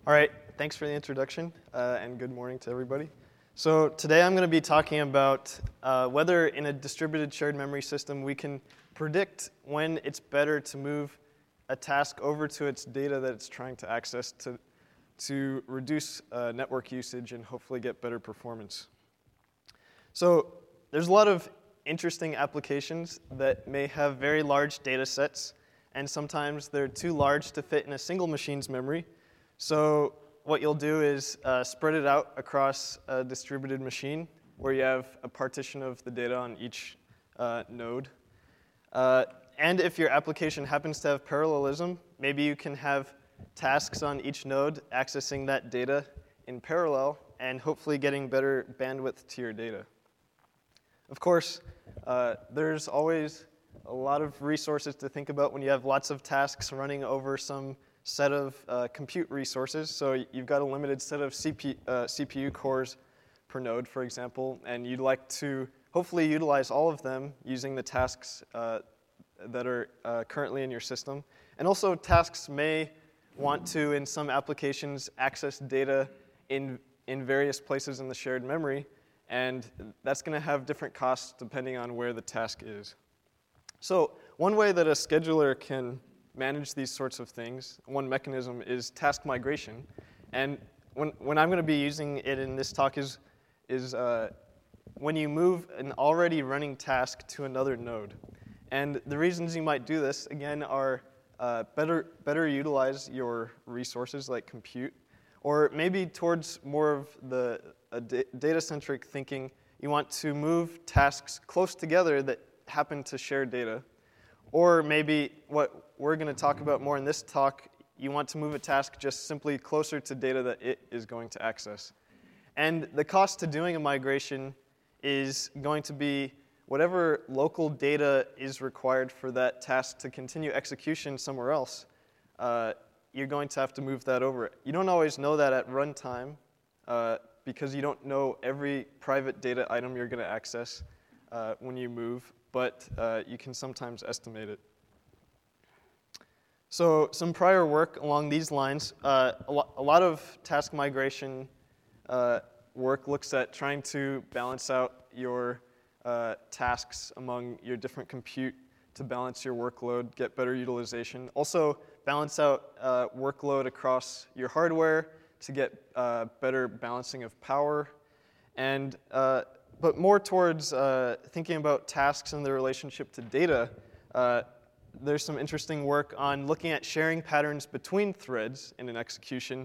All right, thanks for the introduction, and good morning to everybody. So today I'm going to be talking about whether in a distributed shared memory system we can predict when it's better to move a task over to its data that it's trying to access to reduce network usage and hopefully get better performance. So there's a lot of interesting applications that may have very large data sets, and sometimes they're too large to fit in a single machine's memory. So what you'll do is spread it out across a distributed machine where you have a partition of the data on each node. And if your application happens to have parallelism, maybe you can have tasks on each node accessing that data in parallel and hopefully getting better bandwidth to your data. Of course, there's always a lot of resources to think about when you have lots of tasks running over some set of compute resources. So you've got a limited set of CPU cores per node, for example, and you'd like to hopefully utilize all of them using the tasks that are currently in your system. And also tasks may want to, in some applications, access data in various places in the shared memory, and that's going to have different costs depending on where the task is. So one way that a scheduler can manage these sorts of things, one mechanism is task migration. And when I'm going to be using it in this talk is when you move an already running task to another node. And the reasons you might do this, again, are better utilize your resources like compute, or maybe towards more of the data-centric thinking, you want to move tasks close together that happen to share data. Or maybe what we're going to talk about more in this talk, you want to move a task just simply closer to data that it is going to access. And the cost to doing a migration is going to be whatever local data is required for that task to continue execution somewhere else. You're going to have to move that over. You don't always know that at runtime because you don't know every private data item you're going to access when you move, but you can sometimes estimate it. So some prior work along these lines, a lot of task migration work looks at trying to balance out your tasks among your different compute to balance your workload, get better utilization. Also, balance out workload across your hardware to get better balancing of power. And but more towards thinking about tasks and their relationship to data, there's some interesting work on looking at sharing patterns between threads in an execution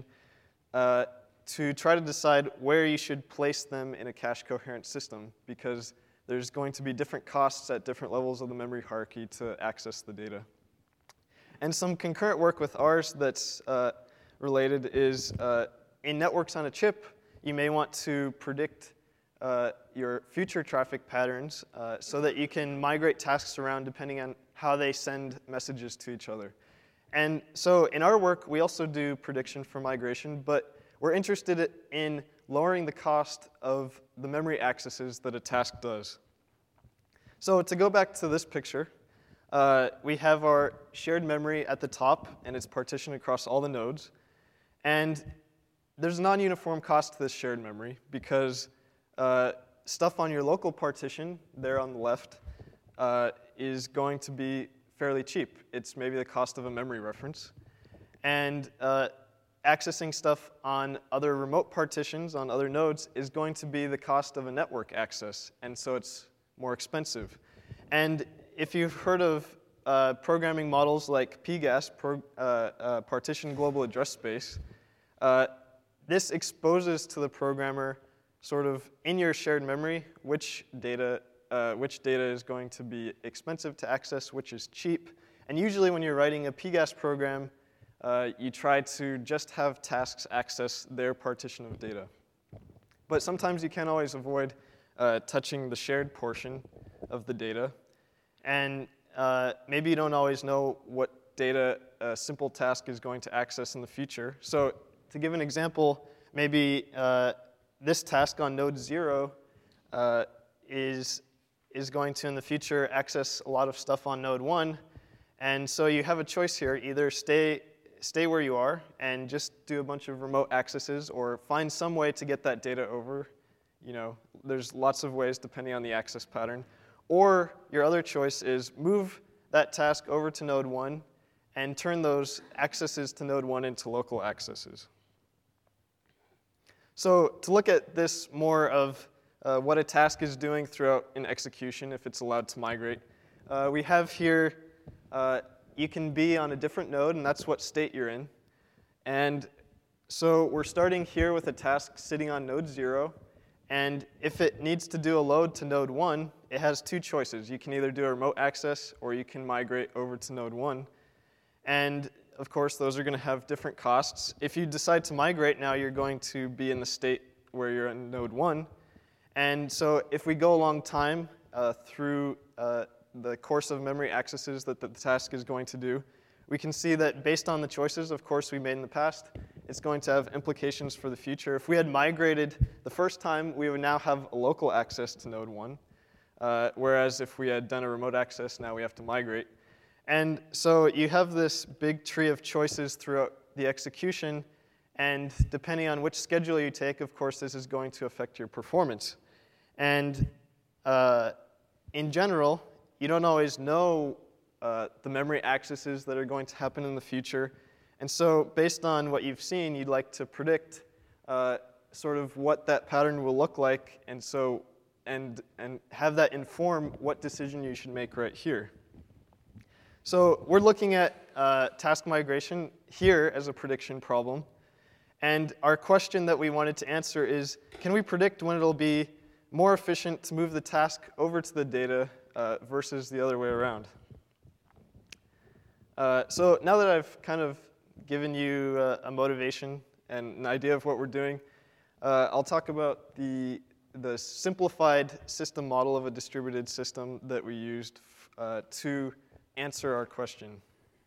to try to decide where you should place them in a cache-coherent system, because there's going to be different costs at different levels of the memory hierarchy to access the data. And some concurrent work with ours that's related is in networks on a chip, you may want to predict your future traffic patterns so that you can migrate tasks around depending on how they send messages to each other. And so in our work, we also do prediction for migration, but we're interested in lowering the cost of the memory accesses that a task does. So to go back to this picture, we have our shared memory at the top, and it's partitioned across all the nodes. And there's a non-uniform cost to this shared memory because stuff on your local partition, there on the left, is going to be fairly cheap. It's maybe the cost of a memory reference. And accessing stuff on other remote partitions, on other nodes, is going to be the cost of a network access. And so it's more expensive. And if you've heard of programming models like PGAS, Partition Global Address Space, this exposes to the programmer sort of in your shared memory which data is going to be expensive to access, which is cheap. And usually when you're writing a PGAS program, you try to just have tasks access their partition of data. But sometimes you can't always avoid touching the shared portion of the data. And maybe you don't always know what data a simple task is going to access in the future. So to give an example, maybe this task on node 0 is going to, in the future, access a lot of stuff on node 1. And so you have a choice here. Either stay stay where you are and just do a bunch of remote accesses or find some way to get that data over. There's lots of ways depending on the access pattern. Or your other choice is move that task over to node 1 and turn those accesses to node 1 into local accesses. So to look at this more of what a task is doing throughout an execution, if it's allowed to migrate, we have here, you can be on a different node, and that's what state you're in. And so we're starting here with a task sitting on node 0. And if it needs to do a load to node 1, it has two choices. You can either do a remote access, or you can migrate over to node 1. And of course, those are going to have different costs. If you decide to migrate now, you're going to be in the state where you're in node 1. And so if we go a long time through the course of memory accesses that the task is going to do, we can see that based on the choices, of course, we made in the past, it's going to have implications for the future. If we had migrated the first time, we would now have a local access to node 1. Whereas if we had done a remote access, now we have to migrate. And so you have this big tree of choices throughout the execution. And depending on which schedule you take, of course, this is going to affect your performance. And in general, you don't always know the memory accesses that are going to happen in the future. And so based on what you've seen, you'd like to predict sort of what that pattern will look like, and have that inform what decision you should make right here. So we're looking at task migration here as a prediction problem. And our question that we wanted to answer is, can we predict when it'll be more efficient to move the task over to the data versus the other way around? So now that I've kind of given you a motivation and an idea of what we're doing, I'll talk about the simplified system model of a distributed system that we used to answer our question.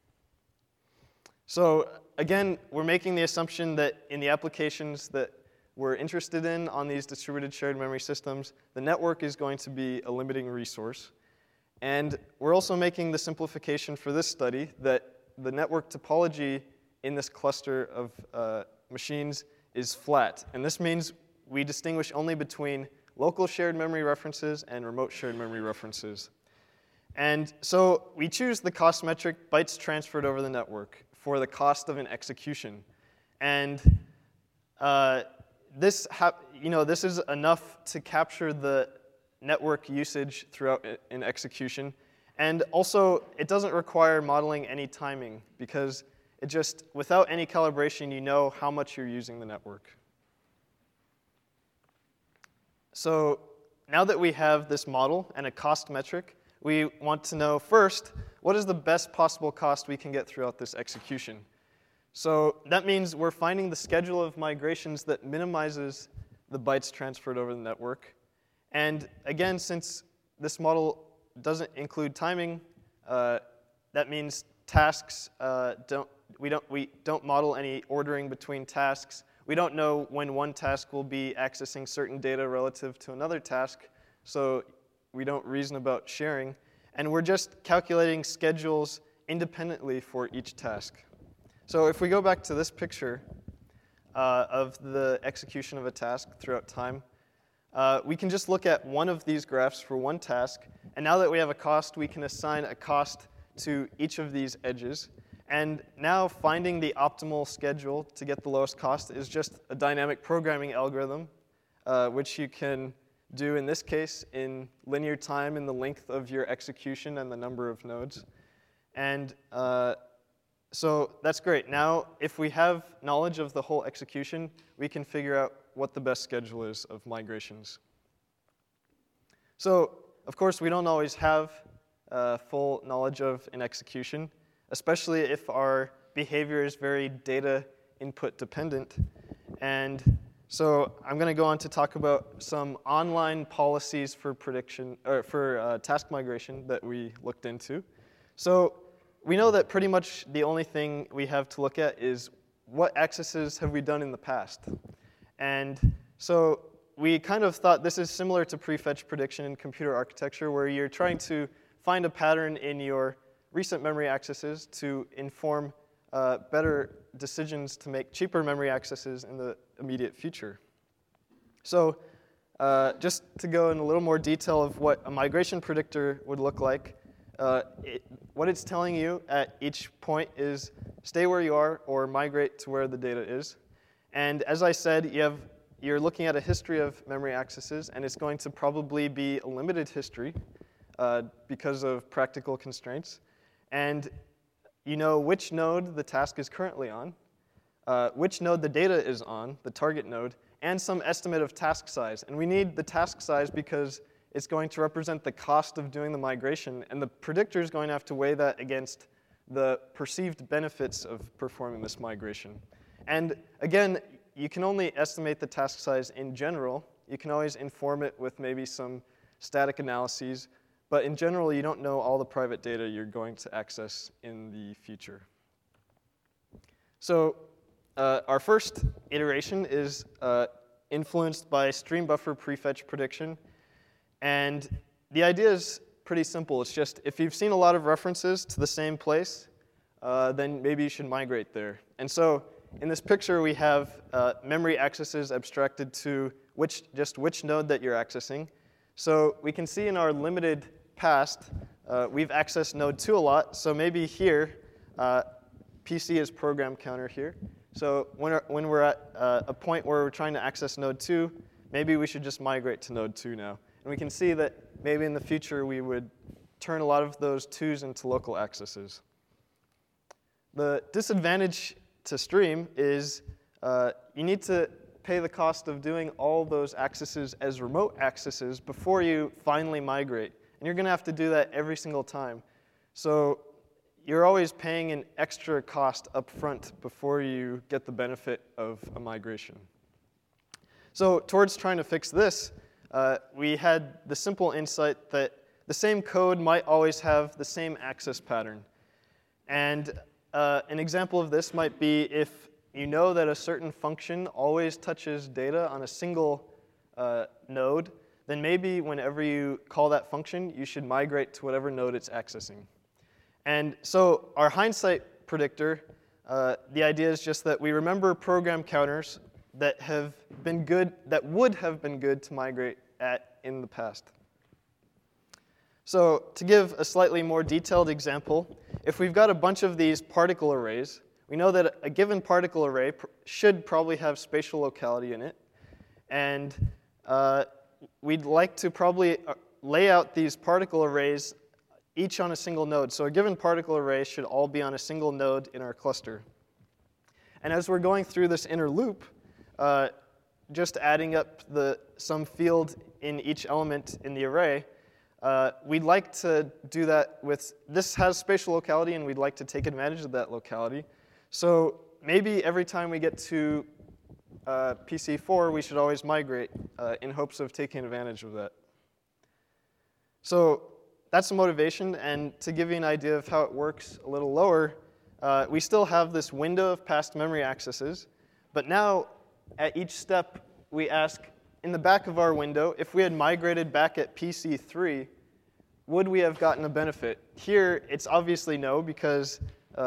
So again, we're making the assumption that in the applications that we're interested in on these distributed shared memory systems, the network is going to be a limiting resource. And we're also making the simplification for this study that the network topology in this cluster of machines is flat. And this means we distinguish only between local shared memory references and remote shared memory references. And so we choose the cost metric bytes transferred over the network for the cost of an execution. And this is enough to capture the network usage throughout an execution. And also, it doesn't require modeling any timing, because it just, without any calibration, you know how much you're using the network. So now that we have this model and a cost metric, we want to know first, what is the best possible cost we can get throughout this execution? So that means we're finding the schedule of migrations that minimizes the bytes transferred over the network. And again, since this model doesn't include timing, that means tasks we don't model any ordering between tasks. We don't know when one task will be accessing certain data relative to another task, so we don't reason about sharing. And we're just calculating schedules independently for each task. So if we go back to this picture of the execution of a task throughout time, we can just look at one of these graphs for one task. And now that we have a cost, we can assign a cost to each of these edges. And now finding the optimal schedule to get the lowest cost is just a dynamic programming algorithm, which you can do in this case in linear time in the length of your execution and the number of nodes. And so that's great. Now, if we have knowledge of the whole execution, we can figure out what the best schedule is of migrations. So, of course, we don't always have full knowledge of an execution, especially if our behavior is very data input dependent. And so I'm going to go on to talk about some online policies for prediction, or for task migration that we looked into. So we know that pretty much the only thing we have to look at is what accesses have we done in the past. And so we kind of thought this is similar to prefetch prediction in computer architecture, where you're trying to find a pattern in your recent memory accesses to inform better decisions to make cheaper memory accesses in the immediate future. So just to go in a little more detail of what a migration predictor would look like, what it's telling you at each point is stay where you are or migrate to where the data is. And as I said, you're looking at a history of memory accesses, and it's going to probably be a limited history because of practical constraints. And you know which node the task is currently on, which node the data is on, the target node, and some estimate of task size. And we need the task size because it's going to represent the cost of doing the migration, and the predictor is going to have to weigh that against the perceived benefits of performing this migration. And again, you can only estimate the task size in general. You can always inform it with maybe some static analyses, but in general, you don't know all the private data you're going to access in the future. So our first iteration is influenced by stream buffer prefetch prediction. And the idea is pretty simple. It's just if you've seen a lot of references to the same place, then maybe you should migrate there. And so in this picture, we have memory accesses abstracted to which node that you're accessing. So we can see in our limited past, we've accessed node 2 a lot. So maybe here, PC is program counter here. So when we're at a point where we're trying to access node 2, maybe we should just migrate to node 2 now. And we can see that maybe in the future, we would turn a lot of those 2s into local accesses. The disadvantage to stream is you need to pay the cost of doing all those accesses as remote accesses before you finally migrate. And you're going to have to do that every single time. So you're always paying an extra cost up front before you get the benefit of a migration. So towards trying to fix this, we had the simple insight that the same code might always have the same access pattern. And an example of this might be if you know that a certain function always touches data on a single node, then maybe whenever you call that function, you should migrate to whatever node it's accessing. And so our hindsight predictor, the idea is just that we remember program counters that have been good, that would have been good to migrate at in the past. So to give a slightly more detailed example, if we've got a bunch of these particle arrays, we know that a given particle array should probably have spatial locality in it. And we'd like to probably lay out these particle arrays each on a single node. So a given particle array should all be on a single node in our cluster. And as we're going through this inner loop, just adding up some field in each element in the array, we'd like to do that with, this has spatial locality, and we'd like to take advantage of that locality. So maybe every time we get to PC4, we should always migrate in hopes of taking advantage of that. So that's the motivation. And to give you an idea of how it works a little lower, we still have this window of past memory accesses. But now, at each step, we ask, in the back of our window, if we had migrated back at PC3, would we have gotten a benefit? Here, it's obviously no, because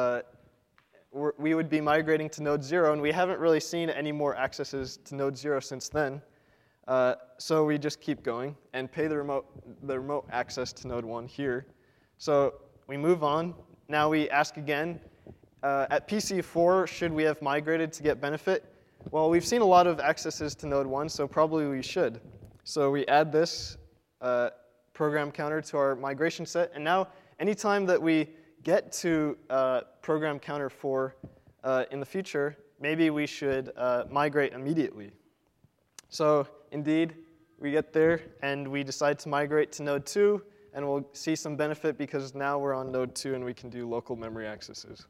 we would be migrating to node 0, and we haven't really seen any more accesses to node 0 since then. So we just keep going and pay the remote access to node 1 here. So we move on. Now we ask again, at PC4, should we have migrated to get benefit? Well, we've seen a lot of accesses to node 1, so probably we should. So we add this program counter to our migration set. And now, anytime that we get to program counter 4 in the future, maybe we should migrate immediately. So indeed, we get there, and we decide to migrate to node 2, and we'll see some benefit because now we're on node 2, and we can do local memory accesses.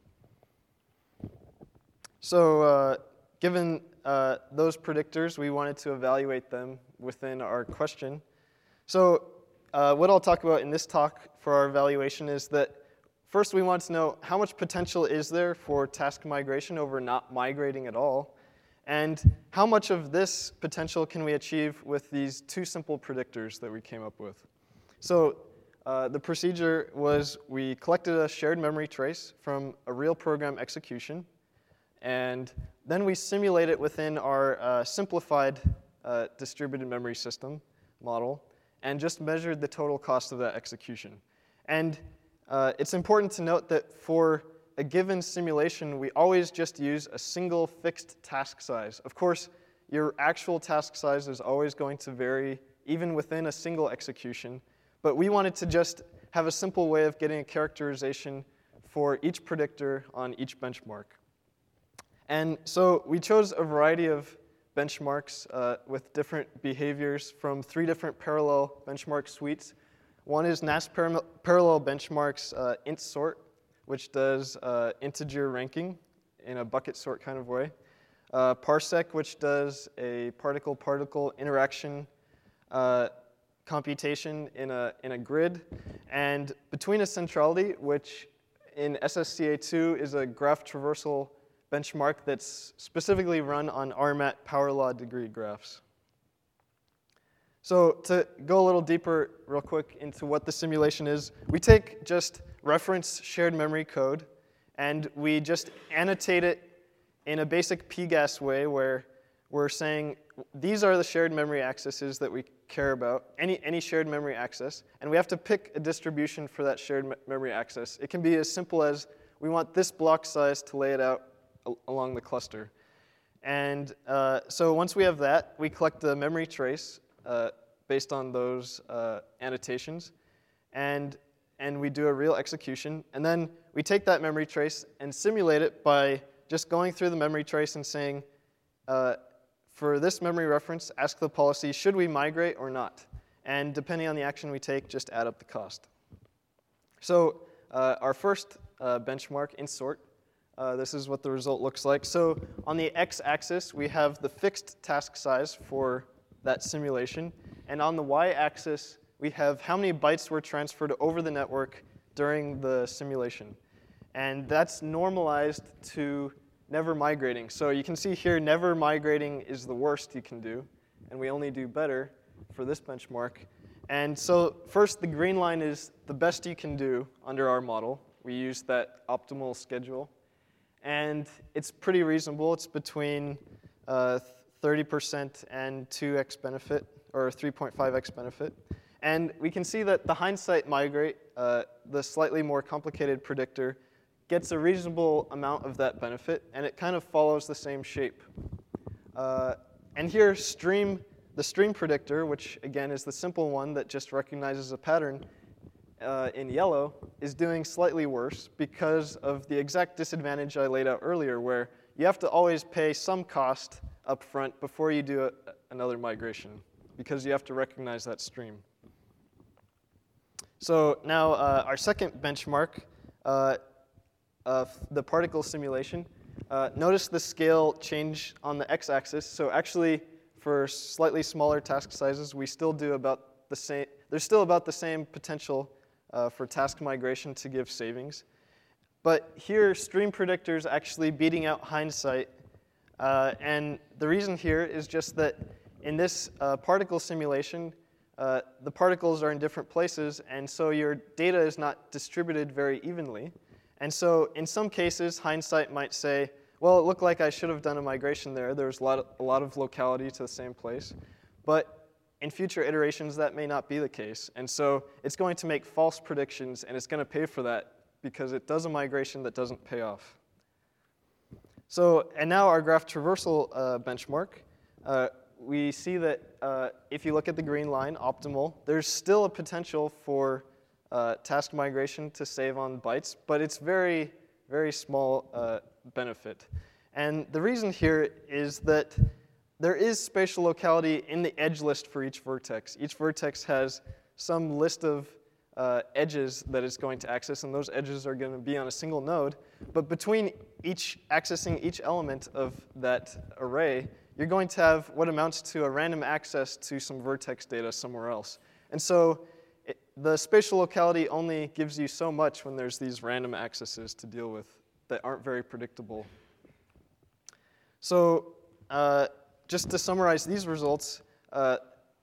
So given those predictors, we wanted to evaluate them within our question. So what I'll talk about in this talk for our evaluation is that first we want to know how much potential is there for task migration over not migrating at all, and how much of this potential can we achieve with these two simple predictors that we came up with. So The procedure was we collected a shared memory trace from a real program execution, and then we simulate it within our simplified distributed memory system model and just measured the total cost of that execution. And it's important to note that for a given simulation, we always just use a single fixed task size. Of course, your actual task size is always going to vary, even within a single execution. But we wanted to just have a simple way of getting a characterization for each predictor on each benchmark. And so we chose a variety of benchmarks with different behaviors from 3 different parallel benchmark suites. One is NAS parallel benchmarks int sort, which does integer ranking in a bucket sort kind of way. Parsec, which does a particle-particle interaction computation in a grid. And between a centrality, which in SSCA2 is a graph traversal benchmark that's specifically run on RMAT power law degree graphs. So to go a little deeper real quick into what the simulation is, we take just reference shared memory code, and we just annotate it in a basic PGAS way where we're saying these are the shared memory accesses that we care about, any shared memory access, and we have to pick a distribution for that shared memory access. It can be as simple as we want this block size to lay it out along the cluster. And so once we have that, we collect the memory trace based on those annotations, and we do a real execution. And then we take that memory trace and simulate it by just going through the memory trace and saying, for this memory reference, ask the policy, should we migrate or not? And depending on the action we take, just add up the cost. So our first benchmark, int sort, this is what the result looks like. So on the x-axis, we have the fixed task size for that simulation. And on the y-axis, we have how many bytes were transferred over the network during the simulation. And that's normalized to never migrating. So you can see here, never migrating is the worst you can do. And we only do better for this benchmark. And so first, the green line is the best you can do under our model. We use that optimal schedule. And it's pretty reasonable. It's between 30% and 2x benefit, or 3.5x benefit. And we can see that the hindsight migrate, the slightly more complicated predictor, gets a reasonable amount of that benefit, and it kind of follows the same shape. And here, the stream predictor, which again is the simple one that just recognizes a pattern in yellow, is doing slightly worse because of the exact disadvantage I laid out earlier, where you have to always pay some cost up front before you do another migration, because you have to recognize that stream. So now our second benchmark, the particle simulation. Notice the scale change on the x-axis. So actually, for slightly smaller task sizes, we still do about the same. There's still about the same potential for task migration to give savings. But here, stream predictor is actually beating out hindsight. And the reason here is just that in this particle simulation, the particles are in different places, and so your data is not distributed very evenly. And so in some cases, hindsight might say, well, it looked like I should have done a migration there. There's a lot of locality to the same place. But in future iterations, that may not be the case. And so it's going to make false predictions, and it's going to pay for that because it does a migration that doesn't pay off. So, and now our graph traversal benchmark. We see that if you look at the green line, optimal, there's still a potential for task migration to save on bytes, but it's very, very small benefit. And the reason here is that there is spatial locality in the edge list for each vertex. Each vertex has some list of edges that it's going to access, and those edges are going to be on a single node. But between accessing each element of that array, you're going to have what amounts to a random access to some vertex data somewhere else. And so the spatial locality only gives you so much when there's these random accesses to deal with that aren't very predictable. So just to summarize these results,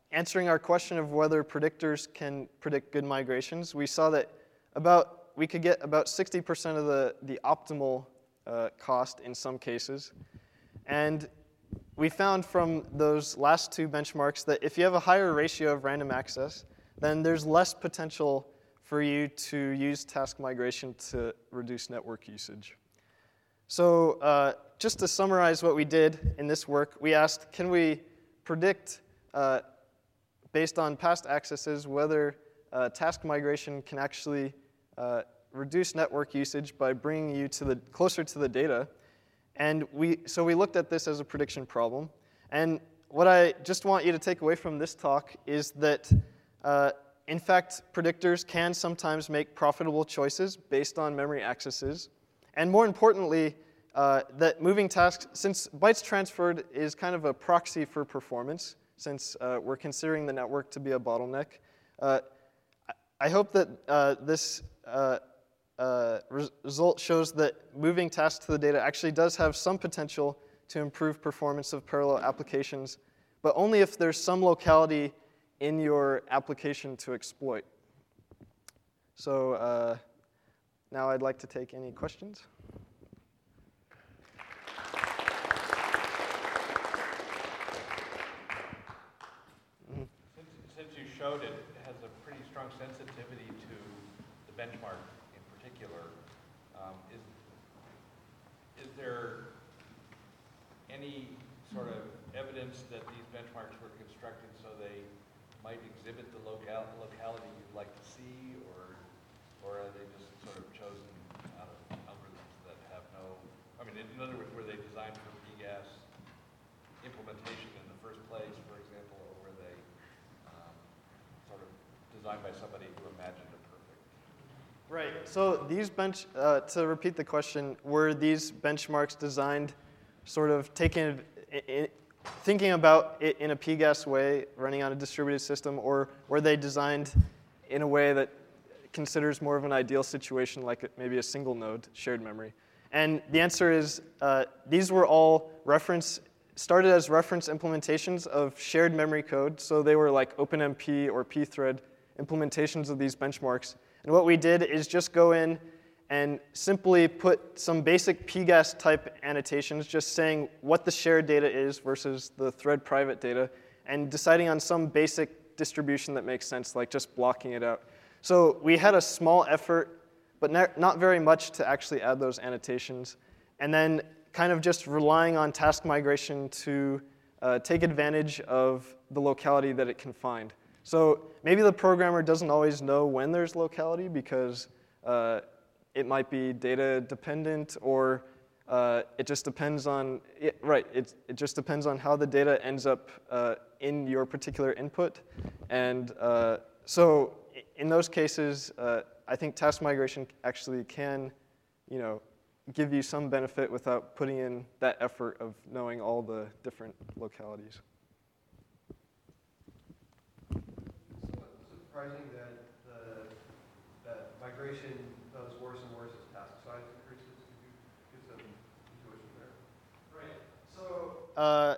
answering our question of whether predictors can predict good migrations, we saw that we could get about 60% of the optimal cost in some cases. And we found from those last two benchmarks that if you have a higher ratio of random access, then there's less potential for you to use task migration to reduce network usage. So just to summarize what we did in this work, we asked, can we predict, based on past accesses, whether task migration can actually reduce network usage by bringing you closer to the data? And so we looked at this as a prediction problem. And what I just want you to take away from this talk is that, in fact, predictors can sometimes make profitable choices based on memory accesses. And more importantly, that moving tasks, since bytes transferred is kind of a proxy for performance, since we're considering the network to be a bottleneck, I hope that this result shows that moving tasks to the data actually does have some potential to improve performance of parallel applications, but only if there's some locality in your application to exploit. So now I'd like to take any questions. Since you showed it has a pretty strong sensitivity to the benchmark in particular, is there any sort of evidence that these benchmarks were constructed so they might exhibit the locality you'd like to see, or are they just sort of chosen out of algorithms that have no, I mean, in other words, were they designed for PGAS implementation in the first place, for example, or were they sort of designed by somebody who imagined a perfect? Right, so these to repeat the question, were these benchmarks designed sort of thinking about it in a PGAS way, running on a distributed system, or were they designed in a way that considers more of an ideal situation, like maybe a single node shared memory? And the answer is these were all started as reference implementations of shared memory code, so they were like OpenMP or pthread implementations of these benchmarks. And what we did is just go in and simply put some basic PGAS type annotations, just saying what the shared data is versus the thread private data, and deciding on some basic distribution that makes sense, like just blocking it out. So we had a small effort, but not very much to actually add those annotations. And then kind of just relying on task migration to take advantage of the locality that it can find. So maybe the programmer doesn't always know when there's locality because it might be data dependent, or it just depends on it just depends on how the data ends up in your particular input. And so in those cases, I think task migration actually can, give you some benefit without putting in that effort of knowing all the different localities. It's surprising that migration does worse and worse as task size increases. Could you give some intuition there? Right. So,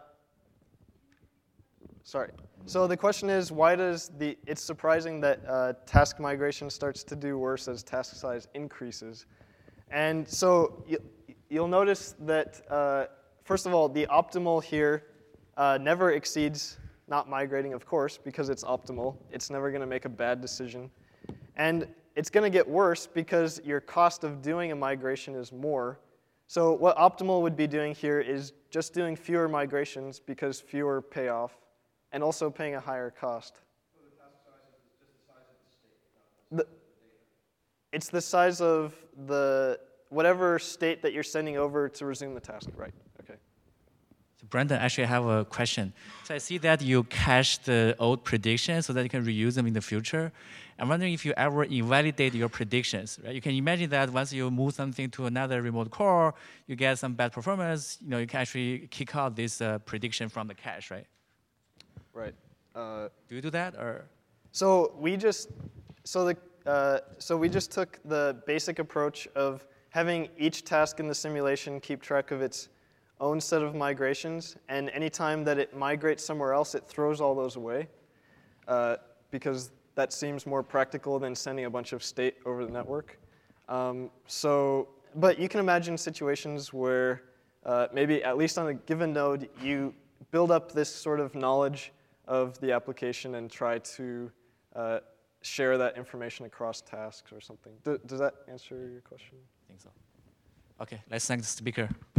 sorry. So the question is, why it's surprising that task migration starts to do worse as task size increases. And so you'll notice that, first of all, the optimal here never exceeds not migrating, of course, because it's optimal. It's never going to make a bad decision. And it's going to get worse because your cost of doing a migration is more. So what optimal would be doing here is just doing fewer migrations because fewer pay off, and also paying a higher cost. So the task size is just the size of the state, not the size of the data? It's the size of whatever state that you're sending over to resume the task, right? Okay. So Brandon, actually I have a question. So I see that you cache the old predictions so that you can reuse them in the future. I'm wondering if you ever invalidate your predictions, right? You can imagine that once you move something to another remote core, you get some bad performance, you can actually kick out this prediction from the cache, right? Right. Do you do that, or? So we just took the basic approach of having each task in the simulation keep track of its own set of migrations, and anytime that it migrates somewhere else, it throws all those away. because that seems more practical than sending a bunch of state over the network. But you can imagine situations where maybe at least on a given node, you build up this sort of knowledge of the application and try to share that information across tasks or something. Does that answer your question? I think so. Okay, let's thank the speaker.